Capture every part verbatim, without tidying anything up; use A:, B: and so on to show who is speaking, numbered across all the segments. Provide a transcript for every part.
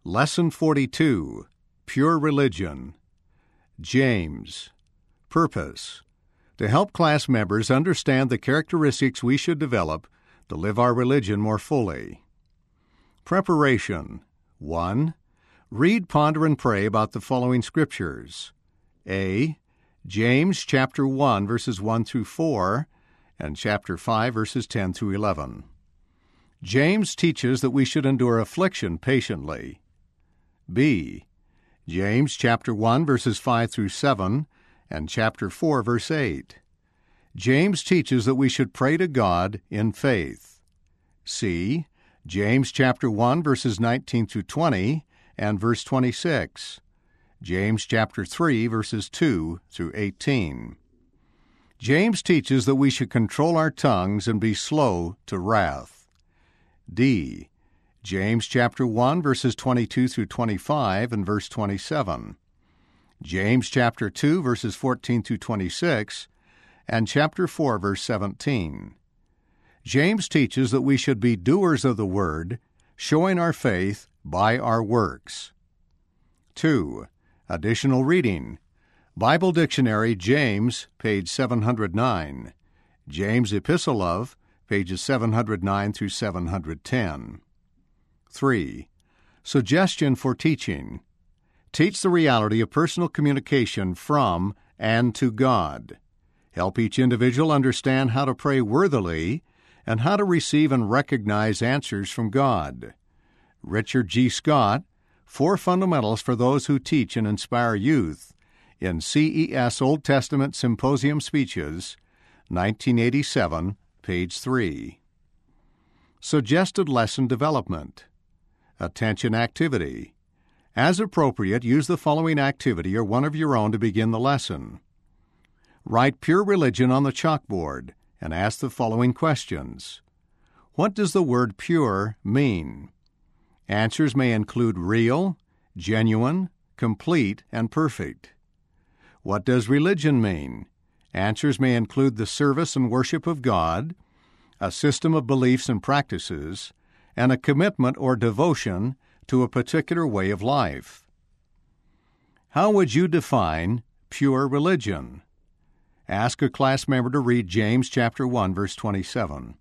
A: Lesson forty-two, Pure Religion. James. Purpose: to help class members understand the characteristics we should develop to live our religion more fully. Preparation. one. Read, ponder, and pray about the following scriptures. A. James chapter one, verses one through four, and chapter five, verses ten through eleven. James teaches that we should endure affliction patiently. B. James chapter one, verses five through seven, and chapter four, verse eight. James teaches that we should pray to God in faith. C. James chapter one, verses nineteen through twenty, and verse twenty-six. James chapter three, verses two through eighteen. James teaches that we should control our tongues and be slow to wrath. D. James chapter one, verses twenty-two through twenty-five, and verse twenty-seven. James chapter two, verses fourteen through twenty-six, and chapter four, verse seventeen. James teaches that we should be doers of the word, showing our faith by our works. two. Additional reading. Bible Dictionary, James, page seven hundred nine. James Epistle of, pages seven hundred nine through seven hundred ten. three. Suggestion for teaching. Teach the reality of personal communication from and to God. Help each individual understand how to pray worthily and how to receive and recognize answers from God. Richard G. Scott, Four Fundamentals for Those Who Teach and Inspire Youth, in C E S Old Testament Symposium Speeches, nineteen eighty-seven, page three. Suggested lesson development. Attention activity. As appropriate, use the following activity or one of your own to begin the lesson. Write Pure Religion on the chalkboard and ask the following questions. What does the word pure mean? Answers may include real, genuine, complete, and perfect. What does religion mean? Answers may include the service and worship of God, a system of beliefs and practices, and a commitment or devotion to a particular way of life. How would you define pure religion? Ask a class member to read James chapter one, verse twenty-seven.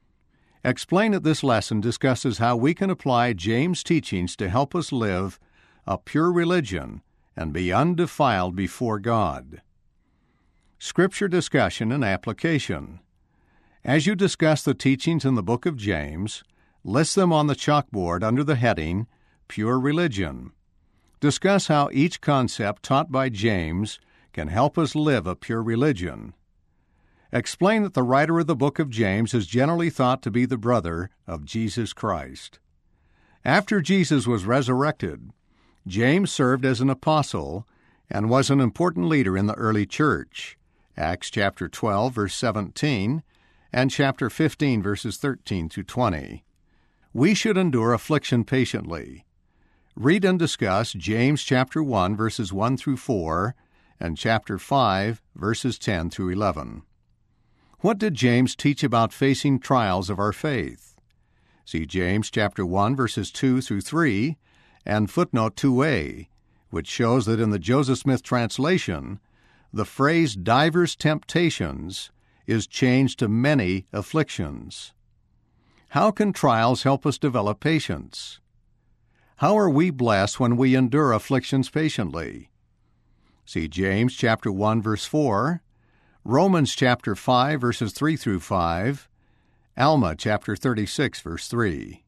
A: Explain that this lesson discusses how we can apply James' teachings to help us live a pure religion and be undefiled before God. Scripture discussion and application. As you discuss the teachings in the book of James, list them on the chalkboard under the heading Pure Religion. Discuss how each concept taught by James can help us live a pure religion. Explain that the writer of the book of James is generally thought to be the brother of Jesus Christ. After Jesus was resurrected, James served as an apostle and was an important leader in the early church, Acts chapter twelve, verse seventeen, and chapter fifteen, verses thirteen through twenty. We should endure affliction patiently. Read and discuss James chapter one, verses one through four, and chapter five, verses ten through eleven. What did James teach about facing trials of our faith? See James chapter one, verses two through three, and footnote two A, which shows that in the Joseph Smith translation, the phrase divers temptations is changed to many afflictions. How can trials help us develop patience? How are we blessed when we endure afflictions patiently? See James chapter one, verse four, Romans chapter five, verses three through five, Alma chapter thirty-six, verse three.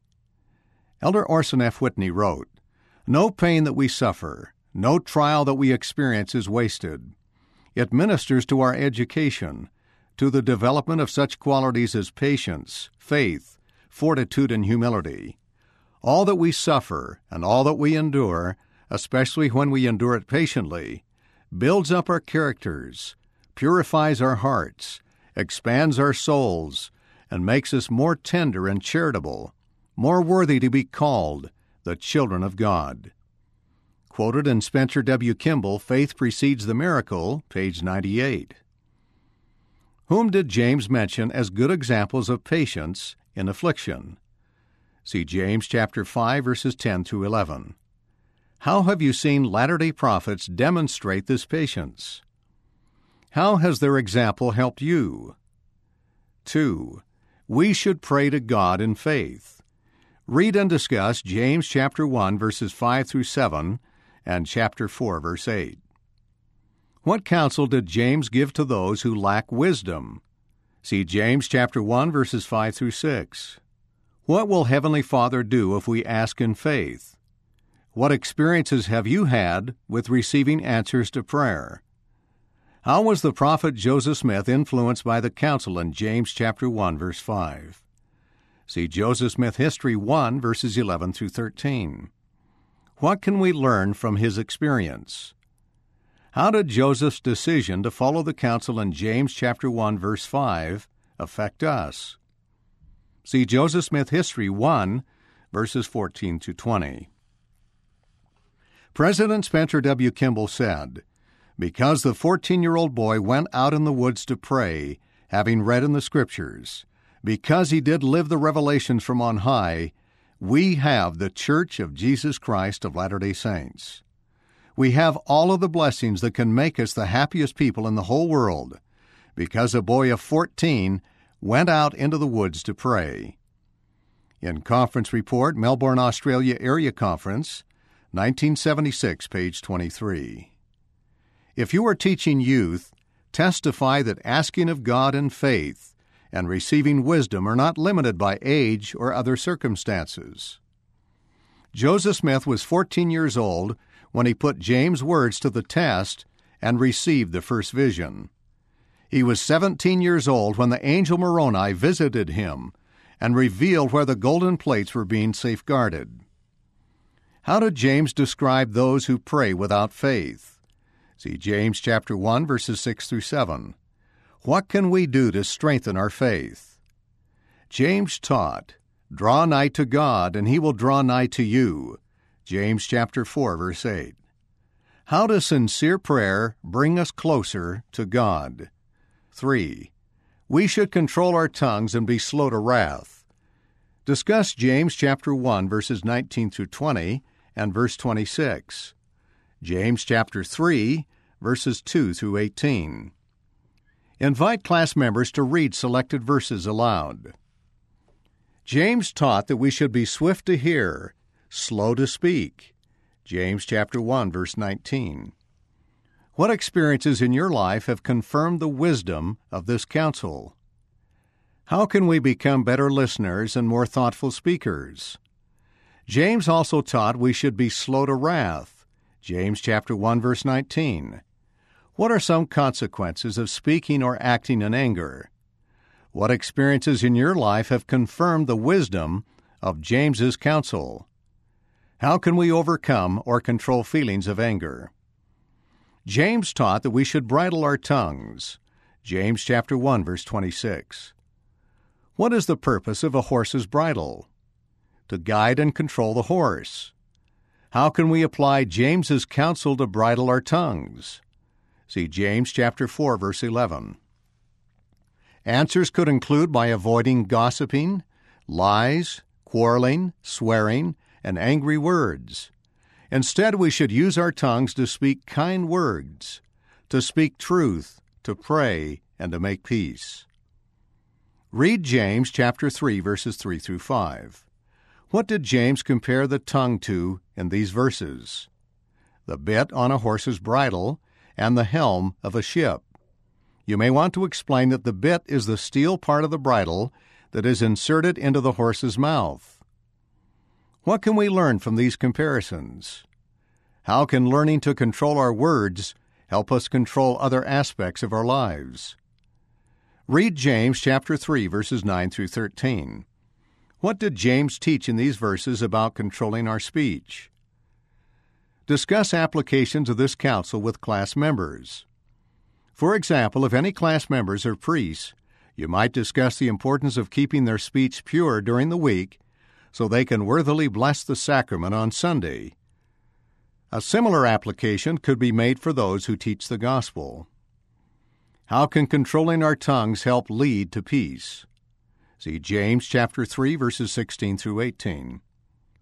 A: Elder Orson F. Whitney wrote, "No pain that we suffer, no trial that we experience is wasted. It ministers to our education, to the development of such qualities as patience, faith, fortitude, and humility. All that we suffer and all that we endure, especially when we endure it patiently, builds up our characters, purifies our hearts, expands our souls, and makes us more tender and charitable, more worthy to be called the children of God." Quoted in Spencer W. Kimball, Faith Precedes the Miracle, page ninety-eight. Whom did James mention as good examples of patience in affliction? See James chapter five, verses ten through eleven. How have you seen Latter-day Prophets demonstrate this patience? How has their example helped you? Two, we should pray to God in faith. Read and discuss James chapter one, verses five through seven, and chapter four, verse eight. What counsel did James give to those who lack wisdom? See James chapter one, verses five through six. What will Heavenly Father do if we ask in faith? What experiences have you had with receiving answers to prayer? How was the prophet Joseph Smith influenced by the counsel in James chapter one, verse five? See Joseph Smith History one, verses eleven through thirteen. What can we learn from his experience? How did Joseph's decision to follow the counsel in James chapter one, verse five affect us? See Joseph Smith History one, verses fourteen to twenty. President Spencer W. Kimball said, "Because the fourteen-year-old boy went out in the woods to pray, having read in the Scriptures, because he did live the revelations from on high, we have the Church of Jesus Christ of Latter-day Saints. We have all of the blessings that can make us the happiest people in the whole world, because a boy of fourteen went out into the woods to pray." In Conference Report, Melbourne, Australia Area Conference, nineteen seventy-six, page twenty-three. If you are teaching youth, testify that asking of God in faith and receiving wisdom are not limited by age or other circumstances. Joseph Smith was fourteen years old when he put James' words to the test and received the first vision. He was seventeen years old when the angel Moroni visited him and revealed where the golden plates were being safeguarded. How did James describe those who pray without faith? See James chapter one, verses six through seven. What can we do to strengthen our faith? James taught, "Draw nigh to God, and he will draw nigh to you." James chapter four, verse eight. How does sincere prayer bring us closer to God? Three, we should control our tongues and be slow to wrath. Discuss James chapter one, verses nineteen through twenty, and verse twenty-six. James chapter three, verses two through eighteen. Invite class members to read selected verses aloud. James taught that we should be swift to hear, slow to speak. James chapter one, verse nineteen. What experiences in your life have confirmed the wisdom of this counsel? How can we become better listeners and more thoughtful speakers? James also taught we should be slow to wrath. James chapter one, verse nineteen. What are some consequences of speaking or acting in anger? What experiences in your life have confirmed the wisdom of James's counsel? How can we overcome or control feelings of anger? James taught that we should bridle our tongues. James chapter one, verse twenty-six. What is the purpose of a horse's bridle? To guide and control the horse. How can we apply James's counsel to bridle our tongues? See James chapter four, verse eleven. Answers could include by avoiding gossiping, lies, quarreling, swearing, and angry words. Instead, we should use our tongues to speak kind words, to speak truth, to pray, and to make peace. Read James chapter three, verses three through five. What did James compare the tongue to in these verses? The bit on a horse's bridle and the helm of a ship. You may want to explain that the bit is the steel part of the bridle that is inserted into the horse's mouth. What can we learn from these comparisons? How can learning to control our words help us control other aspects of our lives? Read James chapter three, verses nine through thirteen. What did James teach in these verses about controlling our speech? Discuss applications of this counsel with class members. For example, if any class members are priests, you might discuss the importance of keeping their speech pure during the week so they can worthily bless the sacrament on Sunday. A similar application could be made for those who teach the gospel. How can controlling our tongues help lead to peace? See James chapter three, verses sixteen through eighteen.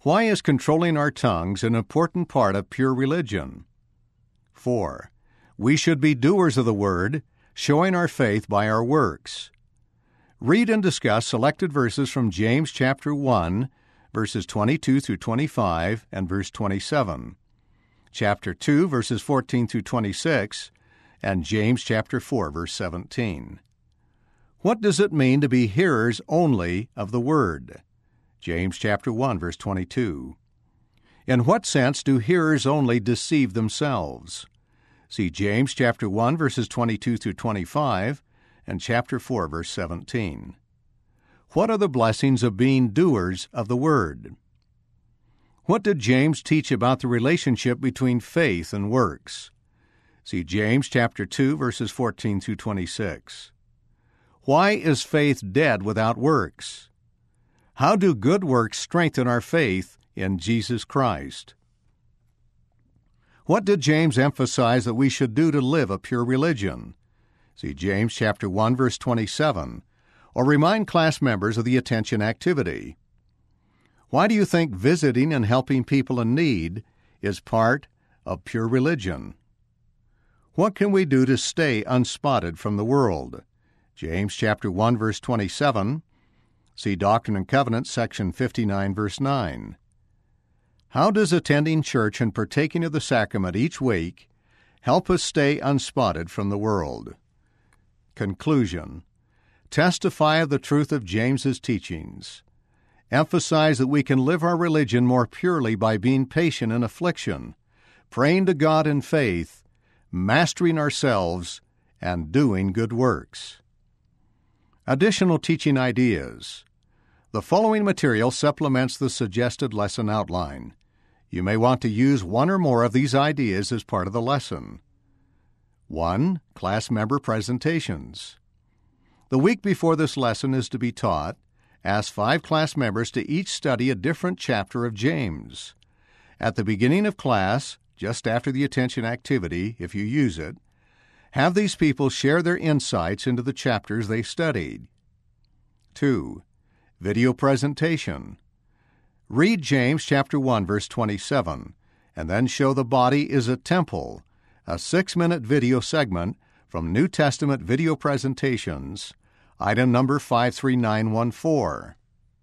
A: Why is controlling our tongues an important part of pure religion? four. We should be doers of the Word, showing our faith by our works. Read and discuss selected verses from James chapter one, verses twenty-two through twenty-five, and verse twenty-seven. Chapter two, verses fourteen through twenty-six, and James chapter four, verse seventeen. What does it mean to be hearers only of the Word? James chapter one, verse twenty-two. In what sense do hearers only deceive themselves? See James chapter one, verses twenty-two through twenty-five, and chapter four, verse seventeen. What are the blessings of being doers of the Word? What did James teach about the relationship between faith and works? See James chapter two, verses fourteen through twenty-six. Why is faith dead without works? How do good works strengthen our faith in Jesus Christ? What did James emphasize that we should do to live a pure religion? See James chapter one, verse twenty-seven, or remind class members of the attention activity. Why do you think visiting and helping people in need is part of pure religion? What can we do to stay unspotted from the world? James chapter one, verse twenty-seven. See Doctrine and Covenants, section fifty-nine, verse nine. How does attending church and partaking of the sacrament each week help us stay unspotted from the world? Conclusion. Testify of the truth of James's teachings. Emphasize that we can live our religion more purely by being patient in affliction, praying to God in faith, mastering ourselves, and doing good works. Additional teaching ideas. The following material supplements the suggested lesson outline. You may want to use one or more of these ideas as part of the lesson. one. Class member presentations. The week before this lesson is to be taught, ask five class members to each study a different chapter of James. At the beginning of class, just after the attention activity, if you use it, have these people share their insights into the chapters they studied. two. Video presentation. Read James chapter one, verse twenty-seven, and then show the body is a temple, a six-minute video segment from New Testament Video Presentations, item number five three nine one four.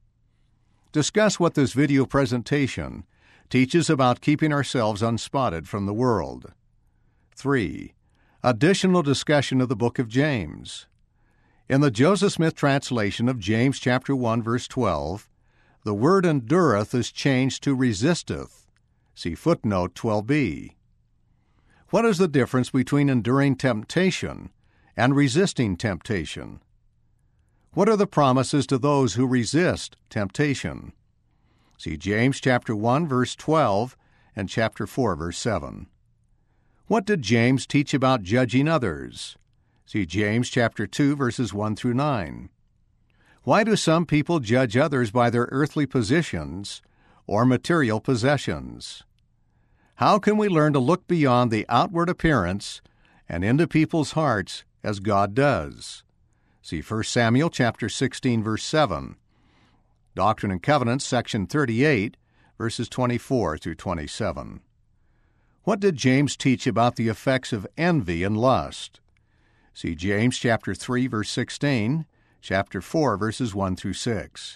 A: Discuss what this video presentation teaches about keeping ourselves unspotted from the world. three. Additional discussion of the book of James. In the Joseph Smith translation of James chapter one, verse twelve, the word endureth is changed to resisteth. See footnote twelve b. What is the difference between enduring temptation and resisting temptation? What are the promises to those who resist temptation? See James chapter one, verse twelve, and chapter four, verse seven. What did James teach about judging others? See James chapter two, verses one through nine. Why do some people judge others by their earthly positions or material possessions? How can we learn to look beyond the outward appearance and into people's hearts as God does? See First Samuel chapter sixteen, verse seven. Doctrine and Covenants, section thirty-eight, verses twenty-four through twenty-seven. What did James teach about the effects of envy and lust? See James chapter three, verse sixteen, chapter four, verses one through six.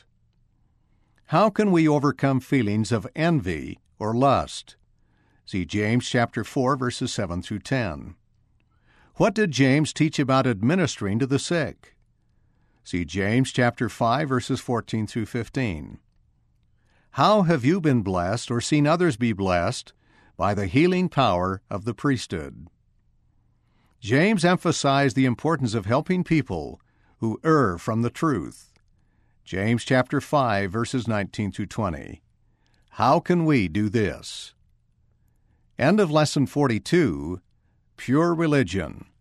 A: How can we overcome feelings of envy or lust? See James chapter four, verses seven through ten. What did James teach about administering to the sick? See James chapter five, verses fourteen through fifteen. How have you been blessed or seen others be blessed by the healing power of the priesthood? James emphasized the importance of helping people who err from the truth. James chapter five, verses nineteen through twenty. How can we do this? End of lesson forty-two, Pure Religion.